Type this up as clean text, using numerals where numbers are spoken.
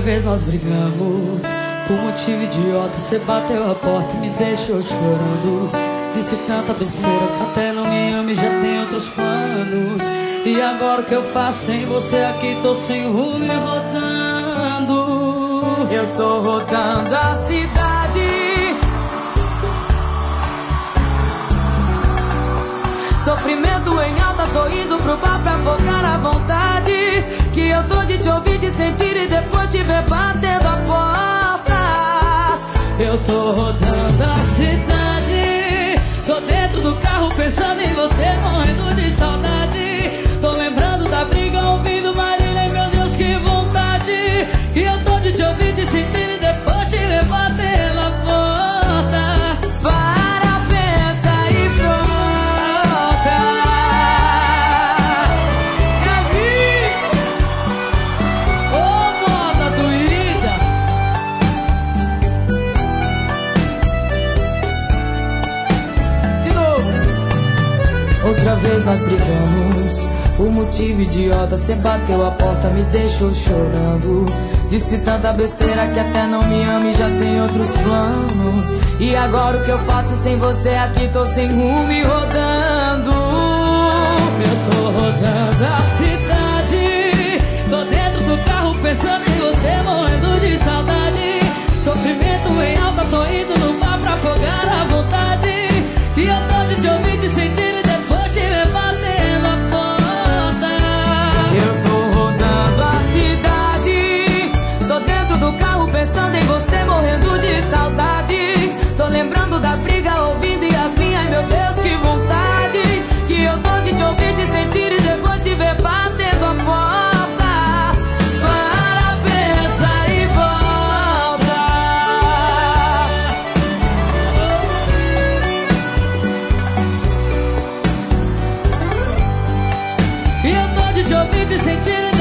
vez nós brigamos por motivo idiota. Você bateu a porta e me deixou chorando. Disse tanta besteira que até não me ama e já tem outros planos. E agora o que eu faço sem você aqui? Tô sem rumo e rodando. Eu tô rodando a cidade, sofrimento em alta, tô indo pro bar pra afogar a vontade que eu tô de te ouvir, de sentir e depois te ver batendo a porta. Eu tô rodando a cidade, tô dentro do carro pensando em você, morrendo de saudade. Tô lembrando da briga, ouvindo Marília, meu Deus, que vontade que eu tô de te ouvir, de sentir e depois te ver batendo a porta. Para, pensa e pronta. Yasmin! Ô, moda doída! De novo. Outra vez nós brigamos por motivo idiota. Cê bateu a porta, me deixou chorando. Disse tanta besteira que até não me ama e já tem outros planos. E agora o que eu faço sem você aqui? Tô sem rumo e rodando. Eu tô rodando a cidade, tô dentro do carro pensando em você, morrendo de saudade. Sofrimento em alta, tô indo no bar pra afogar a vontade que eu tô de te ouvir, de sentir e depois te ver batendo a porta. Eu tô rodando a cidade, tô dentro do carro pensando em você, morrendo de saudade. Tô lembrando da briga, ouvindo Yasmin, ai meu Deus, que vontade que eu tô de te ouvir, de sentir e depois te ver batendo a porta. Para, pensa e volta. E eu tô de te ouvir, de sentir